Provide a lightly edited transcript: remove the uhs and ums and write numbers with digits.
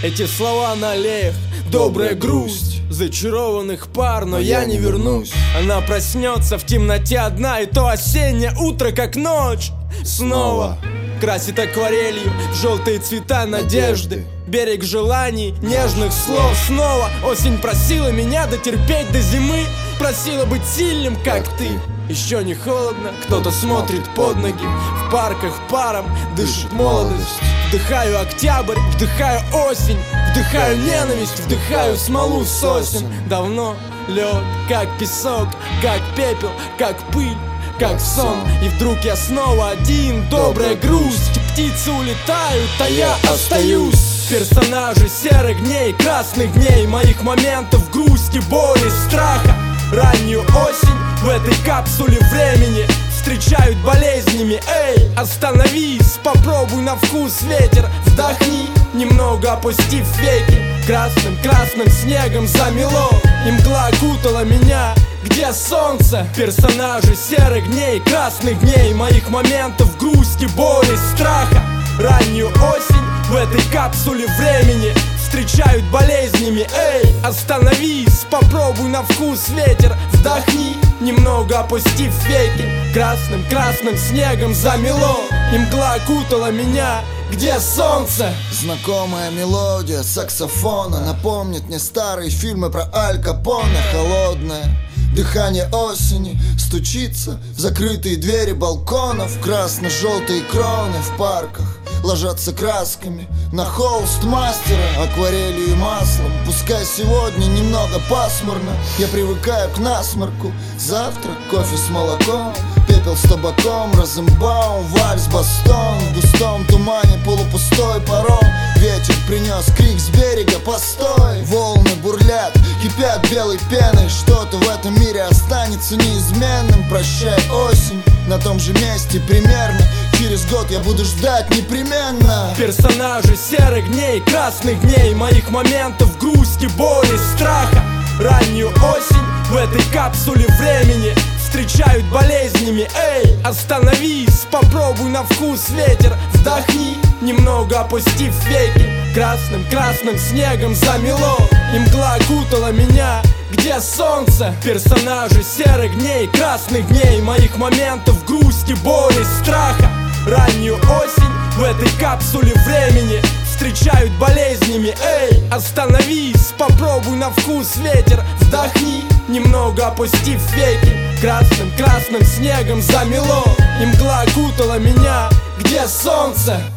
Эти слова на аллеях, добрая грусть зачарованных пар, но я не вернусь. Она проснется в темноте одна, и то осеннее утро, как ночь, снова красит акварелью желтые цвета надежды. Берег желаний, нежных слов. Снова осень просила меня дотерпеть до зимы, просила быть сильным, как ты. Еще не холодно, кто-то смотрит под ноги. В парках паром дышит молодость. Вдыхаю октябрь, вдыхаю осень, вдыхаю ненависть, вдыхаю смолу сосен. Давно лед, как песок, как пепел, как пыль, как сон. И вдруг я снова один, добрая грусть. Птицы улетают, а я остаюсь. Персонажи серых дней, красных дней, моих моментов грусти, боли, страха. Раннюю осень в этой капсуле времени встречают болезнями. Эй, остановись, попробуй на вкус ветер. Вдохни, немного опустив веки. Красным снегом замело, и мгла окутала меня. Где солнце? Персонажи серых дней, красных дней, моих моментов грусти, боли, страха. Раннюю осень в этой капсуле времени встречают болезнями. Эй, остановись, попробуй на вкус ветер. Вдохни, немного опустив веки. Красным снегом замело, и мгла окутала меня. Где солнце? Знакомая мелодия саксофона напомнит мне старые фильмы про Аль Капоне. Холодное дыхание осени стучится в закрытые двери балконов. Красно-желтые кроны в парках ложатся красками на холст мастера, акварелью и маслом. Пускай сегодня немного пасмурно, я привыкаю к насморку. Завтра кофе с молоком, пепел с табаком, Розенбаум, вальс, бастон. В густом тумане полупустой паром. Ветер принес крик с берега, постой. Волны бурлят, кипят белой пеной. Что-то в этом мире останется неизменным. Прощай, осень, на том же месте примерно. Через год я буду ждать непременно. Персонажи серых дней, красных дней, моих моментов грусти, боли, страха. Раннюю осень в этой капсуле времени встречают болезнями. Эй, остановись, попробуй на вкус ветер. Вдохни, немного опустив веки. Красным снегом замело, и мгла окутала меня. Где солнце? Персонажи серых дней, красных дней, моих моментов грусти, боли, страха. Раннюю осень в этой капсуле времени встречают болезнями. Эй, остановись, попробуй на вкус ветер. Вдохни, немного опустив веки. Красным снегом замело, и мгла окутала меня. Где солнце?